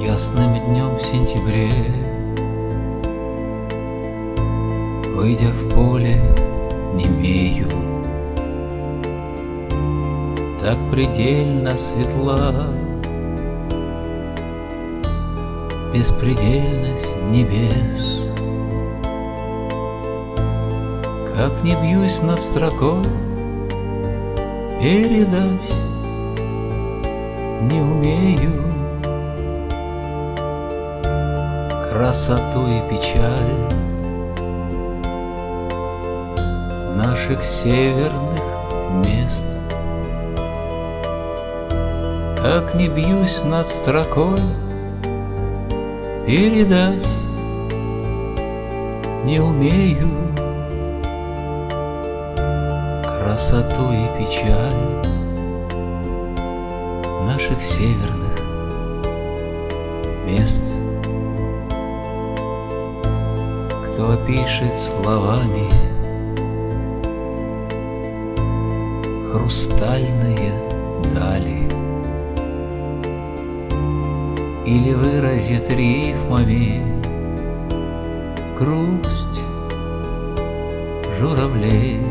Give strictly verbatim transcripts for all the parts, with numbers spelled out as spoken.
Ясным днем в сентябре, выйдя в поле, немею, так предельно светла беспредельность небес. Как не бьюсь над строкой, передать не умею красоту и печаль наших северных мест. Как не бьюсь над строкой, передать не умею красоту и печаль наших северных мест. Кто опишет словами хрустальные дали или выразит рифмами грусть журавлей,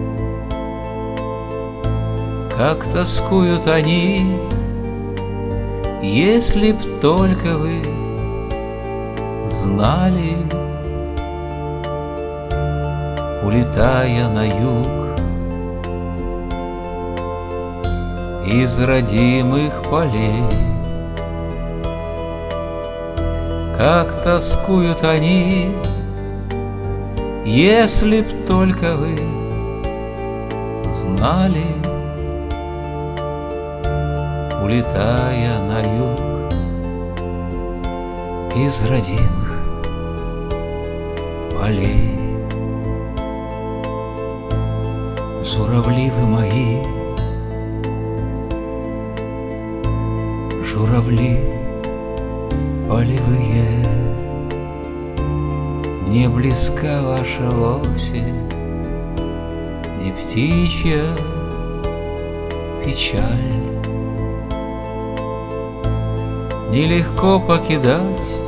как тоскуют они, если б только вы знали, улетая на юг из родимых полей. Как тоскуют они, если б только вы знали, улетая на юг из родимых полей. Журавли вы мои, журавли полевые, мне близка ваша осень, не птичья печаль. Нелегко покидать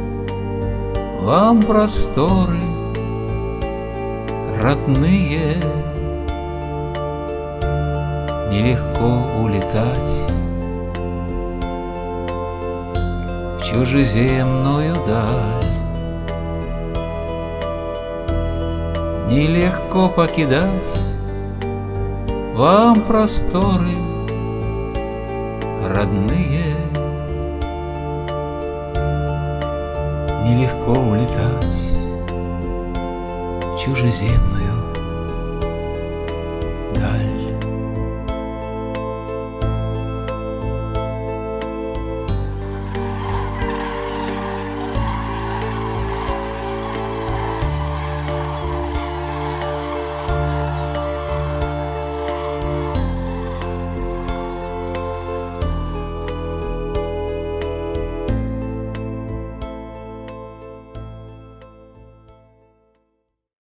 вам просторы родные, нелегко улетать в чужеземную даль. Нелегко покидать вам просторы родные, нелегко улетать в чужеземную